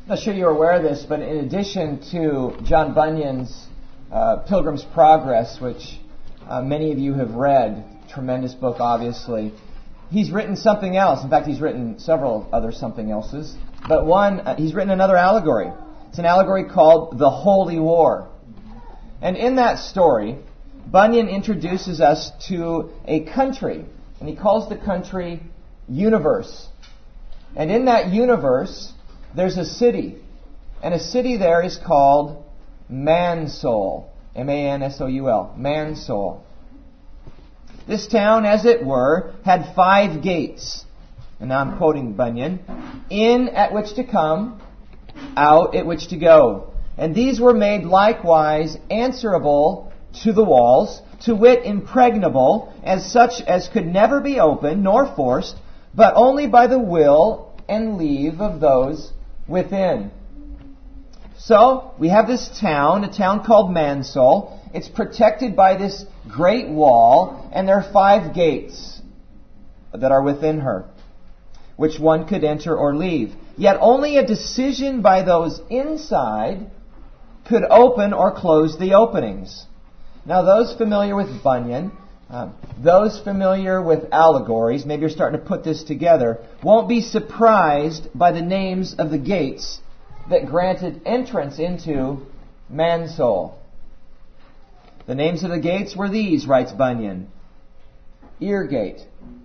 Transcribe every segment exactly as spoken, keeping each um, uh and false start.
I'm not sure you're aware of this, but in addition to John Bunyan's uh, Pilgrim's Progress, which uh, many of you have read, tremendous book obviously, he's written something else. In fact, he's written several other something else's. But one, uh, he's written another allegory. It's an allegory called The Holy War. And in that story, Bunyan introduces us to a country, and he calls the country Universe. And in that universe, there's a city. And a city there is called Mansoul. M A N S O U L. Mansoul. This town, as it were, had five gates. And now I'm quoting Bunyan. In at which to come, out at which to go. And these were made likewise answerable to the walls, to wit impregnable, as such as could never be opened nor forced, but only by the will and leave of those within. So, we have this town, a town called Mansoul. It's protected by this great wall, and there are five gates that are within her, which one could enter or leave. Yet only a decision by those inside could open or close the openings. Now, those familiar with Bunyan, uh, those familiar with allegories, maybe you're starting to put this together, won't be surprised by the names of the gates that granted entrance into Mansoul. The names of the gates were these, writes Bunyan: Ear Gate,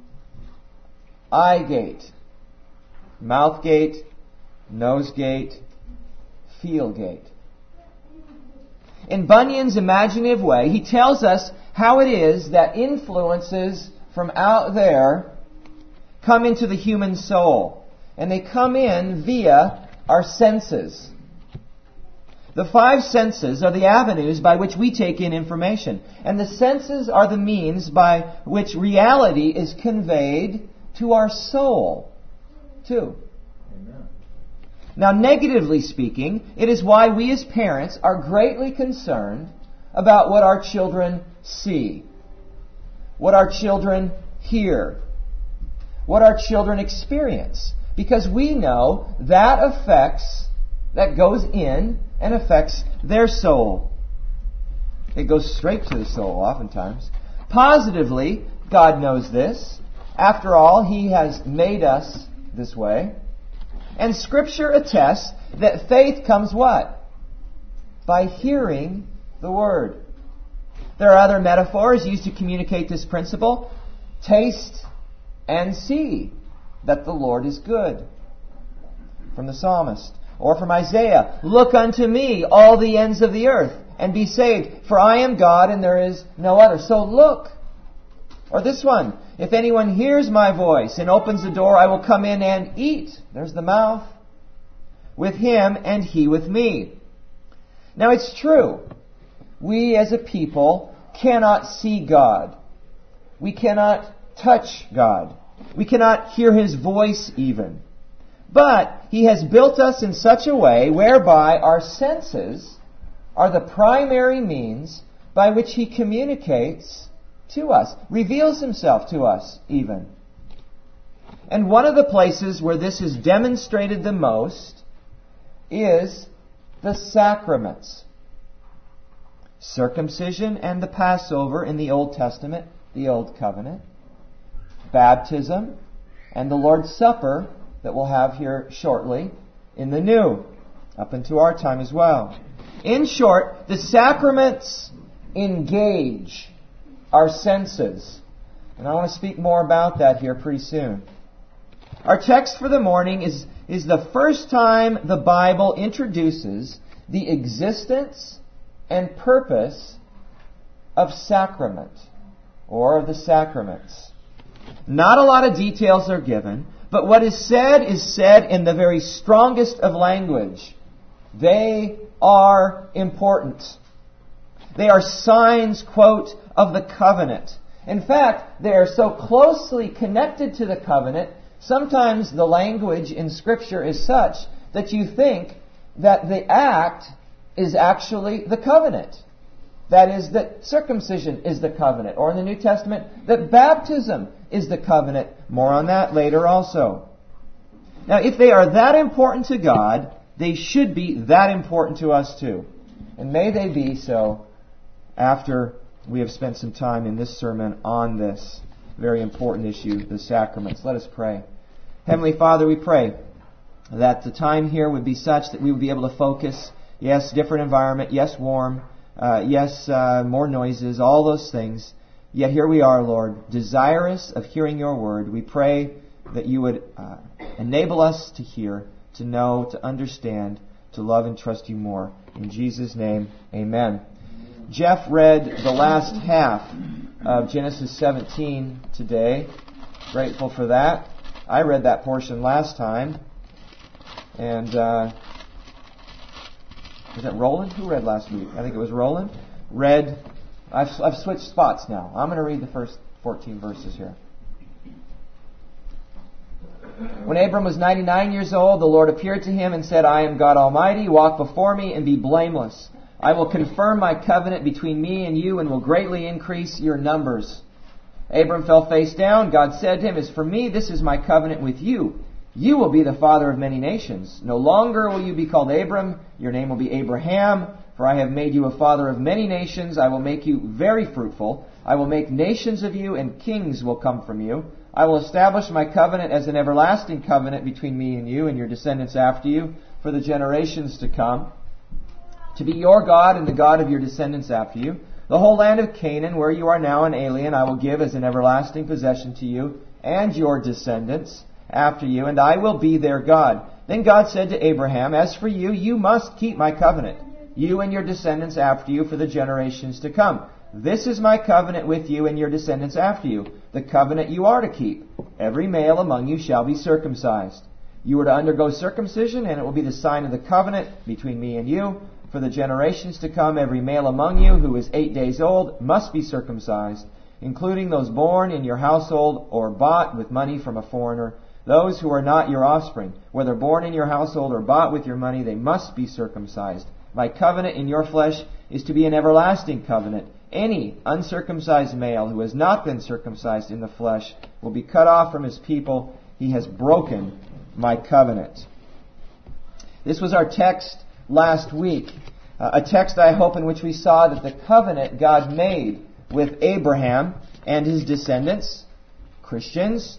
Eye Gate, Mouth Gate, Nose Gate, Field Gate. In Bunyan's imaginative way, he tells us how it is that influences from out there come into the human soul. And they come in via our senses. The five senses are the avenues by which we take in information. And the senses are the means by which reality is conveyed to our soul, too. Amen. Now, negatively speaking, it is why we as parents are greatly concerned about what our children see, what our children hear, what our children experience. Because we know that affects, that goes in and affects their soul. It goes straight to the soul oftentimes. Positively, God knows this. After all, He has made us this way. And Scripture attests that faith comes what? By hearing the Word. There are other metaphors used to communicate this principle. Taste and see that the Lord is good, from the psalmist. Or from Isaiah, look unto me, all the ends of the earth, and be saved, for I am God and there is no other. So look. Or this one, if anyone hears my voice and opens the door, I will come in and eat. There's the mouth. With him and he with me. Now it's true. We as a people cannot see God. We cannot touch God. We cannot hear His voice even. But He has built us in such a way whereby our senses are the primary means by which He communicates to us, reveals Himself to us even. And one of the places where this is demonstrated the most is the sacraments. Circumcision and the Passover in the Old Testament, the Old Covenant. Baptism and the Lord's Supper that we'll have here shortly in the New, up into our time as well. In short, the sacraments engage our senses. And I want to speak more about that here pretty soon. Our text for the morning is, is the first time the Bible introduces the existence and purpose of sacrament, or of the sacraments. Not a lot of details are given, but what is said is said in the very strongest of language. They are important. They are signs, quote, of the covenant. In fact, they are so closely connected to the covenant, sometimes the language in Scripture is such that you think that the act is actually the covenant. That is, that circumcision is the covenant. Or in the New Testament, that baptism is the covenant. More on that later also. Now, if they are that important to God, they should be that important to us too. And may they be so after we have spent some time in this sermon on this very important issue, the sacraments. Let us pray. Heavenly Father, we pray that the time here would be such that we would be able to focus. Yes, different environment. Yes, warm. Uh, yes, uh, more noises. All those things. Yet here we are, Lord, desirous of hearing your word. We pray that you would uh, enable us to hear, to know, to understand, to love and trust you more. In Jesus' name, amen. Jeff read the last half of Genesis seventeen today. Grateful for that. I read that portion last time. And, uh, was it Roland? Who read last week? I think it was Roland. Read, I've, I've switched spots now. I'm going to read the first fourteen verses here. When Abram was ninety-nine years old, the Lord appeared to him and said, I am God Almighty. Walk before me and be blameless. I will confirm my covenant between me and you and will greatly increase your numbers. Abram fell face down. God said to him, As for me, this is my covenant with you. You will be the father of many nations. No longer will you be called Abram. Your name will be Abraham. For I have made you a father of many nations. I will make you very fruitful. I will make nations of you, and kings will come from you. I will establish my covenant as an everlasting covenant between me and you and your descendants after you for the generations to come, to be your God and the God of your descendants after you. The whole land of Canaan, where you are now an alien, I will give as an everlasting possession to you and your descendants after you, and I will be their God. Then God said to Abraham, As for you, you must keep my covenant, you and your descendants after you for the generations to come. This is my covenant with you and your descendants after you, the covenant you are to keep. Every male among you shall be circumcised. You are to undergo circumcision, and it will be the sign of the covenant between me and you. For the generations to come, every male among you who is eight days old must be circumcised, including those born in your household or bought with money from a foreigner. Those who are not your offspring, whether born in your household or bought with your money, they must be circumcised. My covenant in your flesh is to be an everlasting covenant. Any uncircumcised male who has not been circumcised in the flesh will be cut off from his people. He has broken my covenant. This was our text last week. Uh, a text, I hope, in which we saw that the covenant God made with Abraham and his descendants, Christians,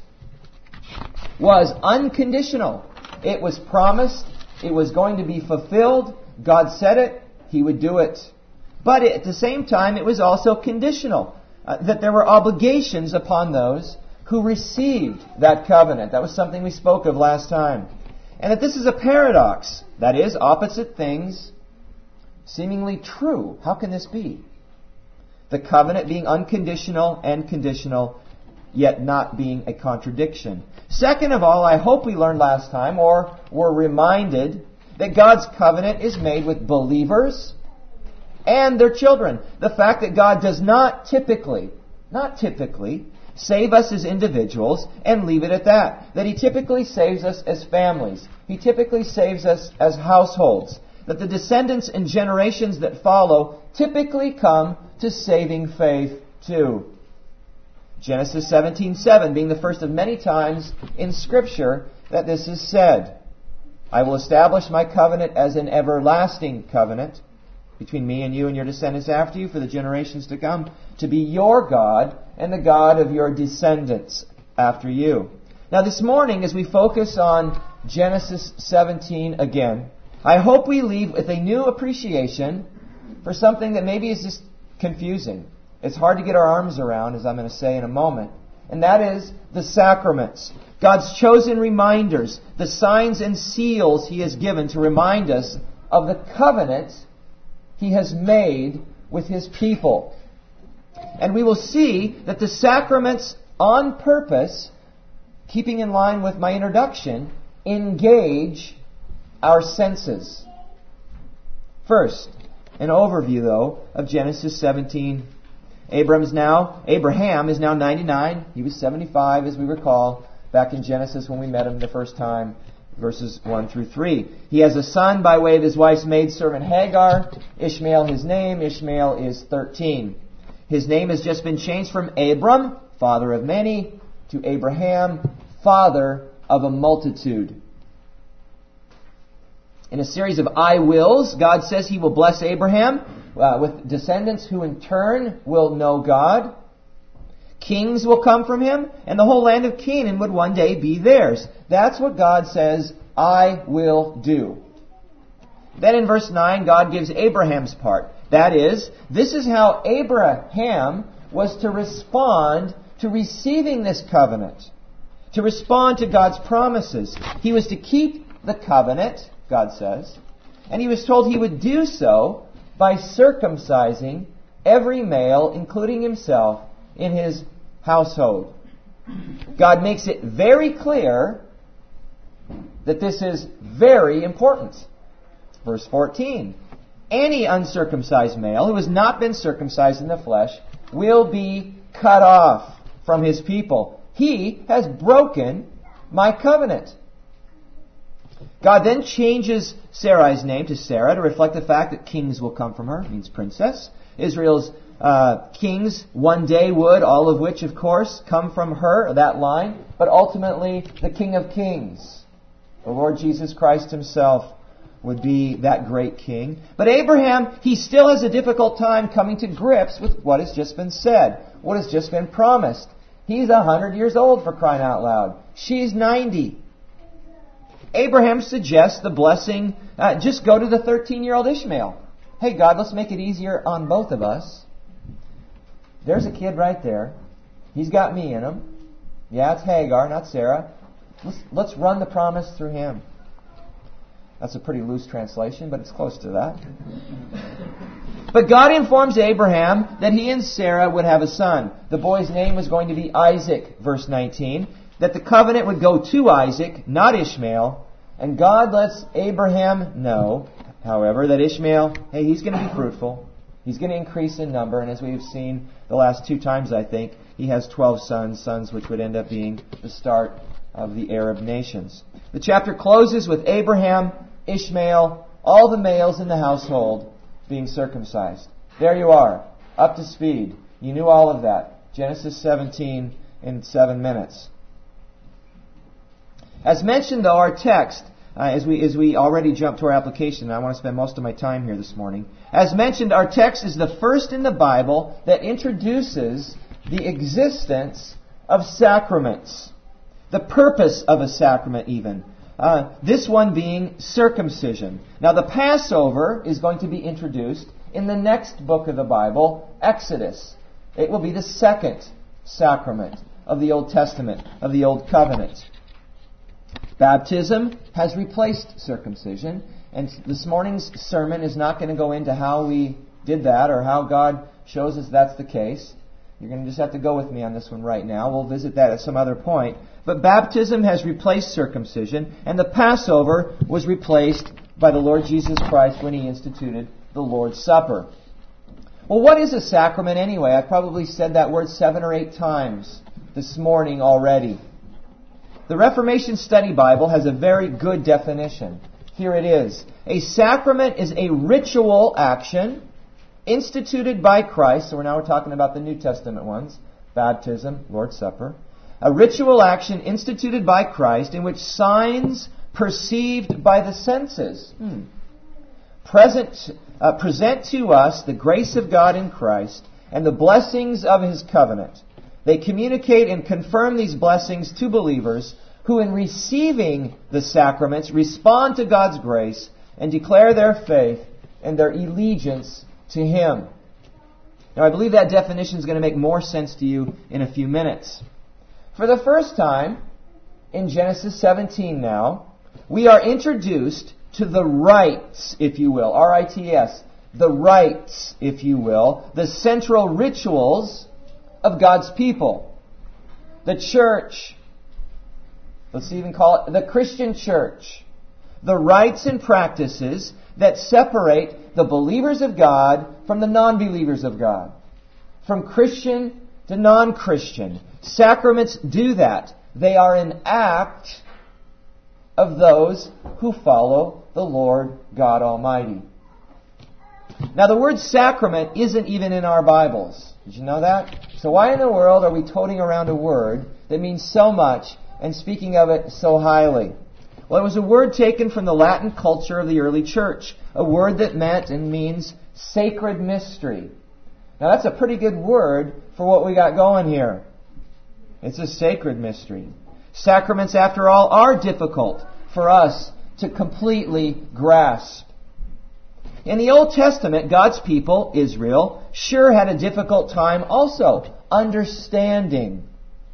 was unconditional. It was promised. It was going to be fulfilled. God said it. He would do it. But at the same time, it was also conditional, uh, that there were obligations upon those who received that covenant. That was something we spoke of last time. And that this is a paradox. That is, opposite things seemingly true. How can this be? The covenant being unconditional and conditional, yet not being a contradiction. Second of all, I hope we learned last time, or were reminded, that God's covenant is made with believers and their children. The fact that God does not typically, not typically, save us as individuals and leave it at that. That He typically saves us as families. He typically saves us as households. That the descendants and generations that follow typically come to saving faith too. Genesis seventeen seven being the first of many times in Scripture that this is said. I will establish my covenant as an everlasting covenant between me and you and your descendants after you for the generations to come, to be your God and the God of your descendants after you. Now this morning, as we focus on Genesis seventeen again, I hope we leave with a new appreciation for something that maybe is just confusing. It's hard to get our arms around, as I'm going to say in a moment. And that is the sacraments. God's chosen reminders, the signs and seals He has given to remind us of the covenant He has made with His people. And we will see that the sacraments on purpose, keeping in line with my introduction, engage our senses. First, an overview, though, of Genesis seventeen. Abram's now, Abraham is now ninety-nine. He was seventy-five, as we recall, back in Genesis when we met him the first time, verses one through three. He has a son by way of his wife's maidservant Hagar. Ishmael his name. Ishmael is thirteen. His name has just been changed from Abram, father of many, to Abraham, father of a multitude. In a series of I wills, God says He will bless Abraham uh, with descendants who in turn will know God. Kings will come from him, and the whole land of Canaan would one day be theirs. That's what God says, I will do. Then in verse nine, God gives Abraham's part. That is, this is how Abraham was to respond to receiving this covenant, to respond to God's promises. He was to keep the covenant, God says, and he was told he would do so by circumcising every male, including himself, in his household. God makes it very clear that this is very important. Verse fourteen, any uncircumcised male who has not been circumcised in the flesh will be cut off from his people. He has broken my covenant. God then changes Sarai's name to Sarah to reflect the fact that kings will come from her. It means princess. Israel's uh, kings one day would, all of which, of course, come from her, that line. But ultimately, the King of Kings, the Lord Jesus Christ Himself, would be that great king. But Abraham, he still has a difficult time coming to grips with what has just been said, what has just been promised. He's a hundred years old, for crying out loud. She's ninety. Abraham suggests the blessing, uh, just go to the thirteen-year-old Ishmael. Hey, God, let's make it easier on both of us. There's a kid right there. He's got me in him. Yeah, it's Hagar, not Sarah. Let's, let's run the promise through him. That's a pretty loose translation, but it's close to that. But God informs Abraham that he and Sarah would have a son. The boy's name was going to be Isaac, verse nineteen. That the covenant would go to Isaac, not Ishmael. And God lets Abraham know, however, that Ishmael, hey, he's going to be fruitful. He's going to increase in number. And as we've seen the last two times, I think, he has twelve sons, sons which would end up being the start of the Arab nations. The chapter closes with Abraham, Ishmael, all the males in the household being circumcised. There you are, up to speed. You knew all of that. Genesis seventeen in seven minutes. As mentioned, though, our text, uh, as we as we already jump to our application, and I want to spend most of my time here this morning. As mentioned, our text is the first in the Bible that introduces the existence of sacraments. The purpose of a sacrament, even. Uh, this one being circumcision. Now, the Passover is going to be introduced in the next book of the Bible, Exodus. It will be the second sacrament of the Old Testament, of the Old Covenant. Baptism has replaced circumcision, and this morning's sermon is not going to go into how we did that or how God shows us that's the case. You're going to just have to go with me on this one right now. We'll visit that at some other point. But baptism has replaced circumcision, and the Passover was replaced by the Lord Jesus Christ when He instituted the Lord's Supper. Well, what is a sacrament anyway? I've probably said that word seven or eight times this morning already. The Reformation Study Bible has a very good definition. Here it is. A sacrament is a ritual action instituted by Christ. So we're now we're talking about the New Testament ones. Baptism, Lord's Supper. A ritual action instituted by Christ in which signs perceived by the senses hmm, present, uh, present to us the grace of God in Christ and the blessings of His covenant. They communicate and confirm these blessings to believers who in receiving the sacraments respond to God's grace and declare their faith and their allegiance to Him. Now, I believe that definition is going to make more sense to you in a few minutes. For the first time, in Genesis seventeen now, we are introduced to the rites, if you will, R I T S, the rites, if you will, the central rituals of God's people. The church, let's even call it the Christian church. The rites and practices that separate the believers of God from the non-believers of God. From Christian to non-Christian. Sacraments do that. They are an act of those who follow the Lord God Almighty. Now, the word sacrament isn't even in our Bibles. Did you know that? So why in the world are we toting around a word that means so much and speaking of it so highly? Well, it was a word taken from the Latin culture of the early church, a word that meant and means sacred mystery. Now that's a pretty good word for what we got going here. It's a sacred mystery. Sacraments, after all, are difficult for us to completely grasp. In the Old Testament, God's people, Israel, sure had a difficult time also understanding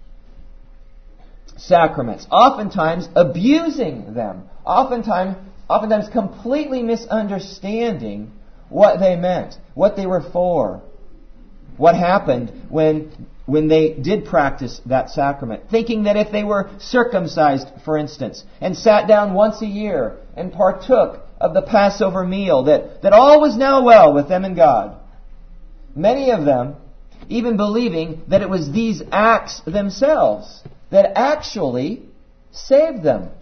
sacraments, oftentimes abusing them, oftentimes, oftentimes completely misunderstanding what they meant, what they were for, what happened when, when they did practice that sacrament, thinking that if they were circumcised, for instance, and sat down once a year and partook of the Passover meal, that, that all was now well with them and God. Many of them even believing that it was these acts themselves that actually saved them.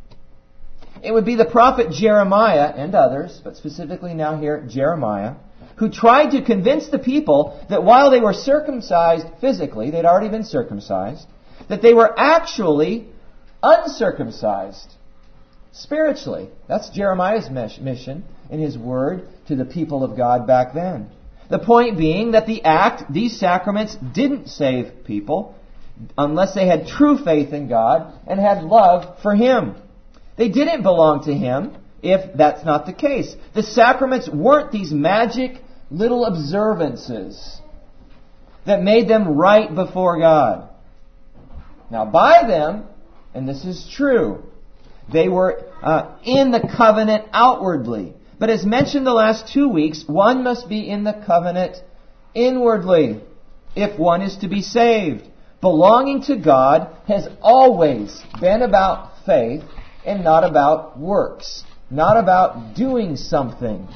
It would be the prophet Jeremiah and others, but specifically now here Jeremiah, who tried to convince the people that while they were circumcised physically, they'd already been circumcised, that they were actually uncircumcised spiritually. That's Jeremiah's mission in his word to the people of God back then. The point being that the act, these sacraments, didn't save people unless they had true faith in God and had love for Him. They didn't belong to Him if that's not the case. The sacraments weren't these magic little observances that made them right before God. Now, by them, and this is true, they were uh, in the covenant outwardly. But as mentioned the last two weeks, one must be in the covenant inwardly if one is to be saved. Belonging to God has always been about faith and not about works, not about doing something.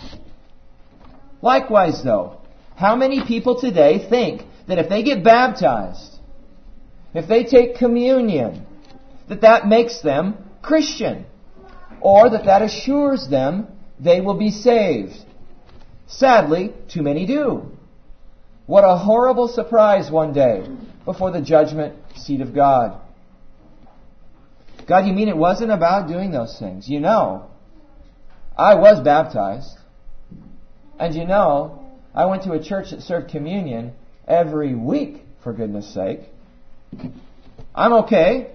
Likewise, though, how many people today think that if they get baptized, if they take communion, that that makes them Christian, or that that assures them they will be saved? Sadly, too many do. What a horrible surprise one day before the judgment seat of God. God, you mean it wasn't about doing those things? You know, I was baptized. And you know, I went to a church that served communion every week, for goodness sake. I'm okay.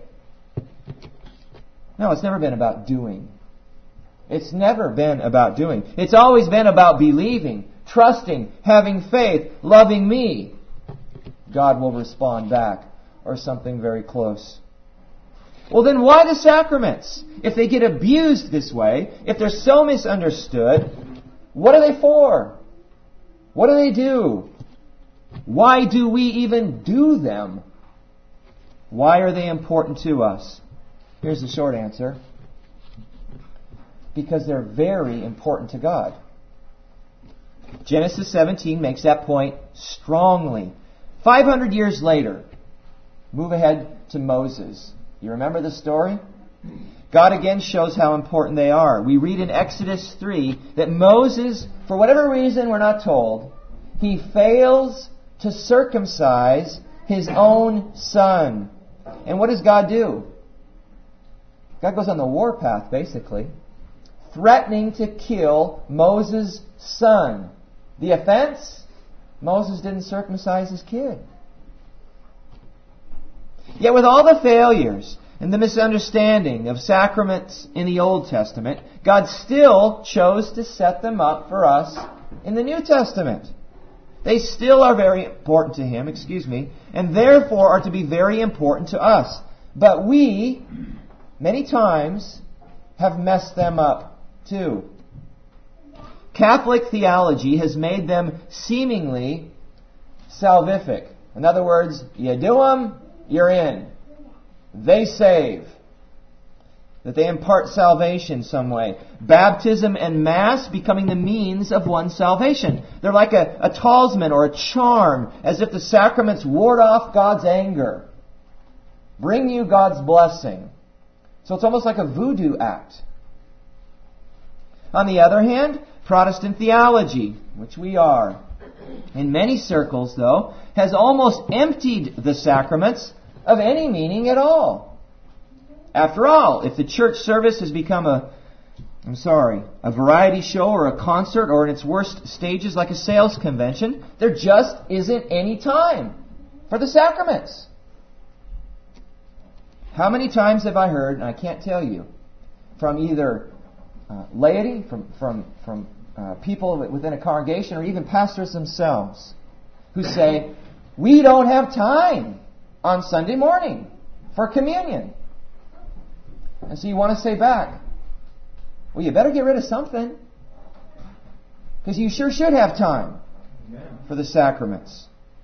No, it's never been about doing. It's never been about doing. It's always been about believing, trusting, having faith, loving me. God will respond back, or something very close. Well, then why the sacraments? If they get abused this way, if they're so misunderstood, what are they for? What do they do? Why do we even do them? Why are they important to us? Here's the short answer. Because they're very important to God. Genesis seventeen makes that point strongly. five hundred years later, move ahead to Moses. You remember the story? God again shows how important they are. We read in Exodus three that Moses, for whatever reason we're not told, he fails to circumcise his own son. And what does God do? God goes on the warpath, basically, threatening to kill Moses' son. The offense? Moses didn't circumcise his kid. Yet with all the failures and the misunderstanding of sacraments in the Old Testament, God still chose to set them up for us in the New Testament. They still are very important to Him, excuse me, and therefore are to be very important to us. But we, many times, have messed them up too. Catholic theology has made them seemingly salvific. In other words, you do them, you're in. They save. That they impart salvation some way. Baptism and Mass becoming the means of one's salvation. They're like a, a talisman or a charm, as if the sacraments ward off God's anger. Bring you God's blessing. So it's almost like a voodoo act. On the other hand, Protestant theology, which we are, in many circles, though, has almost emptied the sacraments of any meaning at all. After all, if the church service has become a, I'm sorry, a variety show or a concert, or in its worst stages like a sales convention, there just isn't any time for the sacraments. How many times have I heard, and I can't tell you, from either uh, laity, from from from uh, people within a congregation, or even pastors themselves, who say, we don't have time on Sunday morning for communion. And so you want to say back, well, you better get rid of something, because you sure should have time for the sacraments.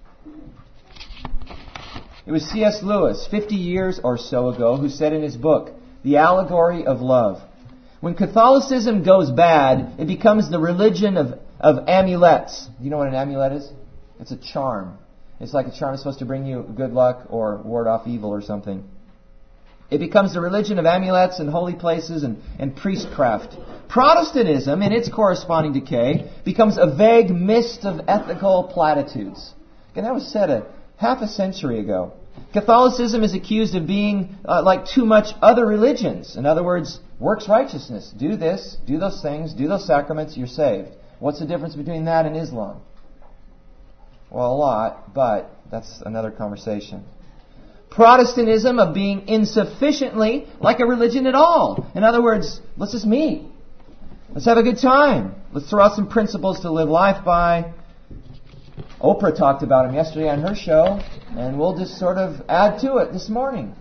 It was C S Lewis, fifty years or so ago, who said in his book, The Allegory of Love, when Catholicism goes bad, it becomes the religion of, of amulets. You know what an amulet is? It's a charm. It's like a charm that's supposed to bring you good luck or ward off evil or something. It becomes the religion of amulets and holy places and, and priestcraft. Protestantism, in its corresponding decay, becomes a vague mist of ethical platitudes. And that was said a half a century ago. Catholicism is accused of being uh, like too much other religions. In other words, works righteousness. Do this, do those things, do those sacraments, you're saved. What's the difference between that and Islam? Well, a lot, but that's another conversation. Protestantism of being insufficiently like a religion at all. In other words, let's just meet. Let's have a good time. Let's throw out some principles to live life by. Oprah talked about them yesterday on her show, and we'll just sort of add to it this morning.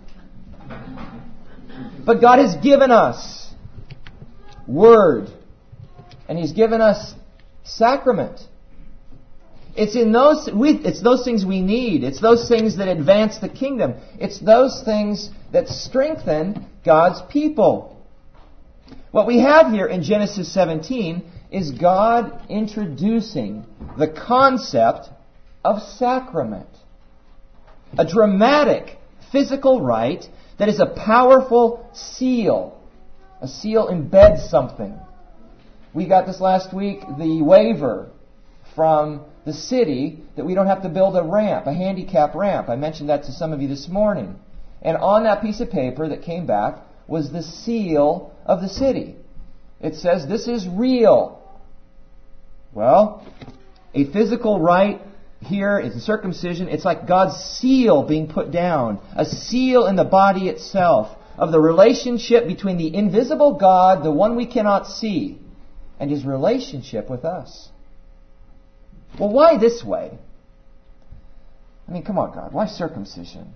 But God has given us Word, and He's given us sacrament. It's in those we, it's those things we need. It's those things that advance the kingdom. It's those things that strengthen God's people. What we have here in Genesis seventeen is God introducing the concept of sacrament. A dramatic physical rite that is a powerful seal. A seal embeds something. We got this last week, the waiver from the city that we don't have to build a ramp, a handicap ramp. I mentioned that to some of you this morning. And on that piece of paper that came back was the seal of the city. It says, this is real. Well, a physical rite here is a circumcision. It's like God's seal being put down. A seal in the body itself of the relationship between the invisible God, the one we cannot see, and His relationship with us. Well, why this way? I mean, come on, God. Why circumcision?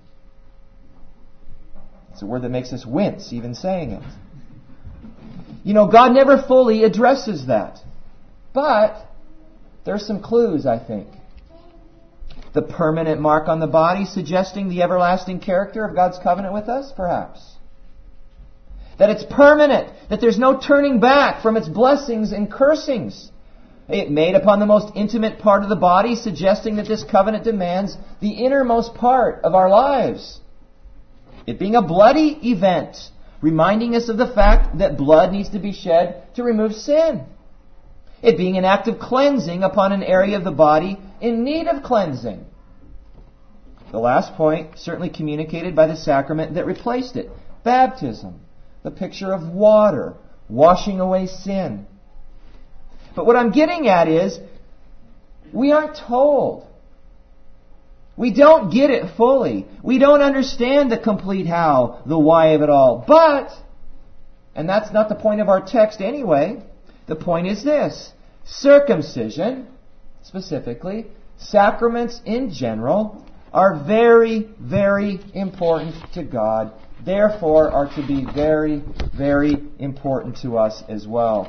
It's a word that makes us wince, even saying it. You know, God never fully addresses that. But there's some clues, I think. The permanent mark on the body suggesting the everlasting character of God's covenant with us, perhaps. That it's permanent, that there's no turning back from its blessings and cursings. It made upon the most intimate part of the body, suggesting that this covenant demands the innermost part of our lives. It being a bloody event, reminding us of the fact that blood needs to be shed to remove sin. It being an act of cleansing upon an area of the body in need of cleansing. The last point, certainly communicated by the sacrament that replaced it. Baptism, the picture of water, washing away sin. But what I'm getting at is, we aren't told. We don't get it fully. We don't understand the complete how, the why of it all. But, and that's not the point of our text anyway, the point is this. Circumcision, specifically, sacraments in general, are very, very important to God. Therefore, are to be very, very important to us as well.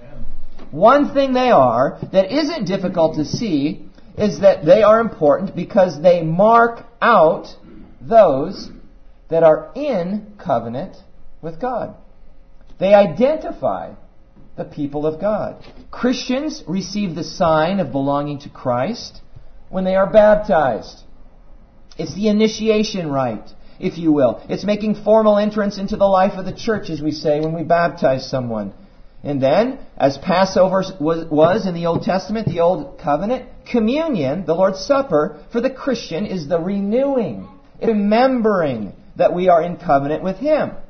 One thing they are that isn't difficult to see is that they are important because they mark out those that are in covenant with God. They identify the people of God. Christians receive the sign of belonging to Christ when they are baptized. It's the initiation rite, if you will. It's making formal entrance into the life of the church, as we say when we baptize someone. And then, as Passover was in the Old Testament, the Old Covenant, communion, the Lord's Supper, for the Christian is the renewing, remembering that we are in covenant with Him.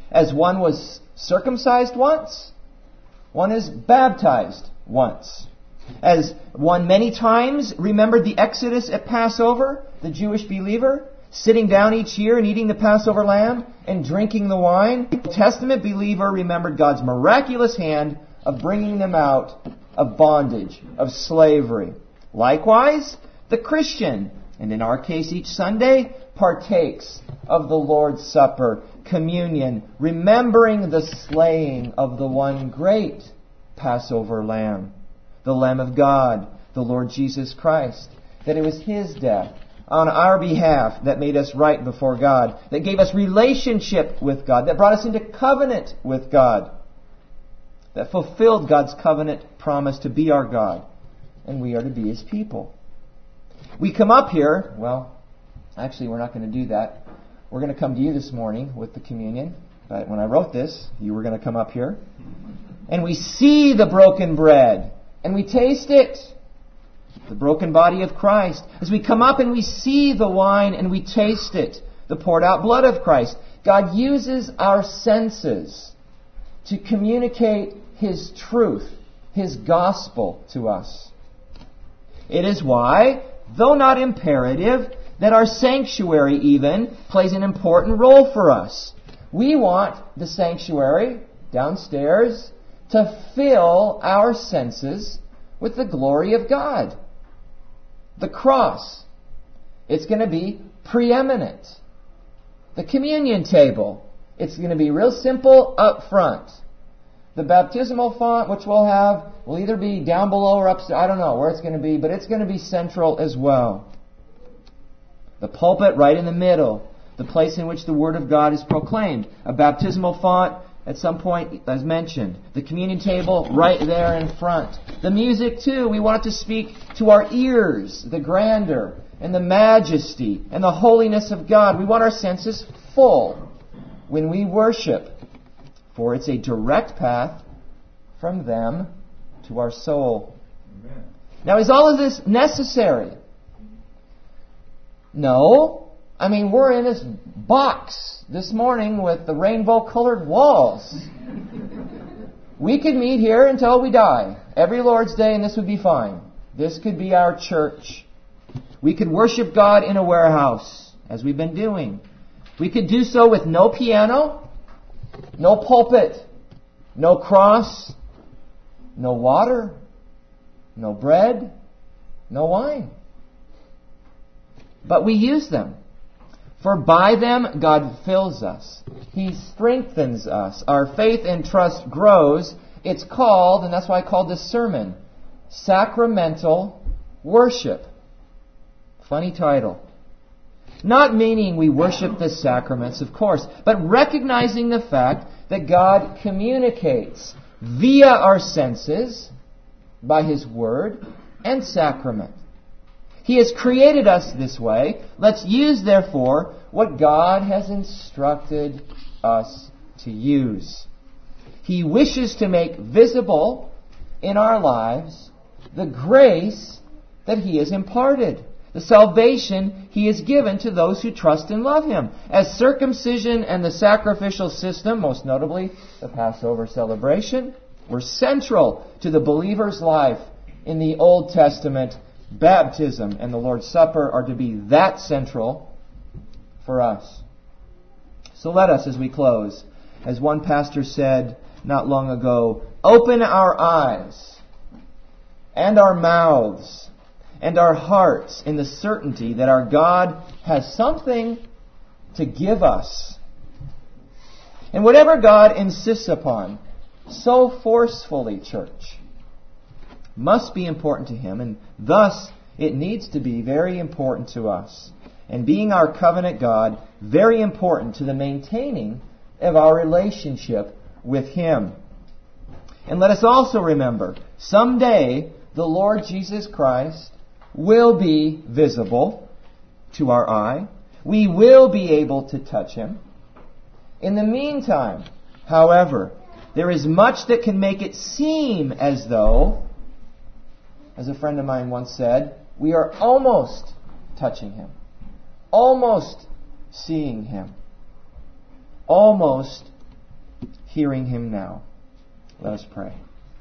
As one was circumcised once, one is baptized once. As one many times remembered the Exodus at Passover, the Jewish believer, sitting down each year and eating the Passover lamb and drinking the wine, the Old Testament believer remembered God's miraculous hand of bringing them out of bondage, of slavery. Likewise, the Christian, and in our case each Sunday, partakes of the Lord's Supper, communion, remembering the slaying of the one great Passover lamb, the Lamb of God, the Lord Jesus Christ, that it was His death on our behalf that made us right before God, that gave us relationship with God, that brought us into covenant with God, that fulfilled God's covenant promise to be our God, and we are to be His people. We come up here, well, actually we're not going to do that. We're going to come to you this morning with the communion, but when I wrote this, you were going to come up here. And we see the broken bread, and we taste it. The broken body of Christ. As we come up and we see the wine and we taste it, the poured out blood of Christ. God uses our senses to communicate His truth, His gospel to us. It is why, though not imperative, that our sanctuary even plays an important role for us. We want the sanctuary downstairs to fill our senses with the glory of God. The cross, it's going to be preeminent. The communion table, it's going to be real simple up front. The baptismal font, which we'll have, will either be down below or upstairs. I don't know where it's going to be, but it's going to be central as well. The pulpit right in the middle, the place in which the Word of God is proclaimed. A baptismal font at some point, as mentioned. The communion table right there in front. The music too, we want it to speak to our ears, the grandeur and the majesty and the holiness of God. We want our senses full when we worship, for it's a direct path from them to our soul. Amen. Now, is all of this necessary? No. I mean, we're in this box this morning with the rainbow-colored walls. We could meet here until we die, every Lord's Day, and this would be fine. This could be our church. We could worship God in a warehouse, as we've been doing. We could do so with no piano, no pulpit, no cross, no water, no bread, no wine. But we use them. For by them God fills us. He strengthens us. Our faith and trust grows. It's called, and that's why I called this sermon, Sacramental Worship. Funny title. Not meaning we worship the sacraments, of course, but recognizing the fact that God communicates via our senses, by His Word, and sacrament. He has created us this way. Let's use, therefore, what God has instructed us to use. He wishes to make visible in our lives the grace that He has imparted, the salvation He has given to those who trust and love Him. As circumcision and the sacrificial system, most notably the Passover celebration, were central to the believer's life in the Old Testament, baptism and the Lord's Supper are to be that central for us. So let us, as we close, as one pastor said not long ago, open our eyes and our mouths and our hearts in the certainty that our God has something to give us. And whatever God insists upon so forcefully, church, must be important to Him, and thus it needs to be very important to us. And being our covenant God, very important to the maintaining of our relationship with Him. And let us also remember, someday the Lord Jesus Christ will be visible to our eye. We will be able to touch Him. In the meantime, however, there is much that can make it seem as though, as a friend of mine once said, we are almost touching Him, almost seeing Him, almost hearing Him now. Let us pray.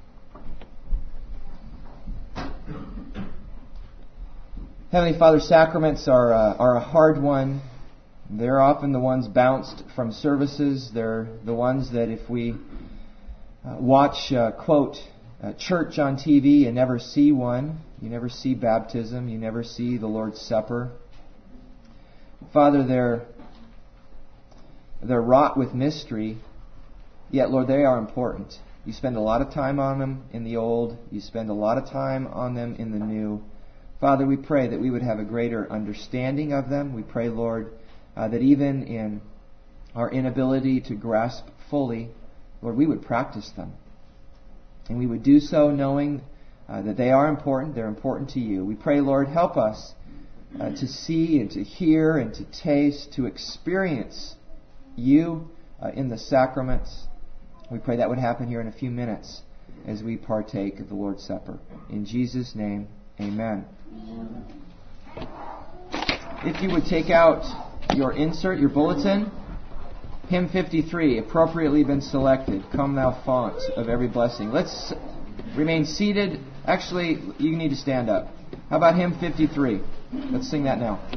Heavenly Father, sacraments are, uh, are a hard one. They're often the ones bounced from services. They're the ones that if we uh, watch, uh, quote, uh, church on T V and never see one, you never see baptism, you never see the Lord's Supper. Father, they're, they're wrought with mystery, yet, Lord, they are important. You spend a lot of time on them in the old. You spend a lot of time on them in the new. Father, we pray that we would have a greater understanding of them. We pray, Lord, uh, that even in our inability to grasp fully, Lord, we would practice them. And we would do so knowing uh, that they are important. They're important to you. We pray, Lord, help us uh, to see and to hear and to taste, to experience you uh, in the sacraments. We pray that would happen here in a few minutes as we partake of the Lord's Supper. In Jesus' name, amen. If you would take out your insert, your bulletin, hymn fifty-three, appropriately been selected, Come Thou Fount of Every Blessing. Let's remain seated. Actually, you need to stand up. How about hymn fifty-three? Let's sing that now.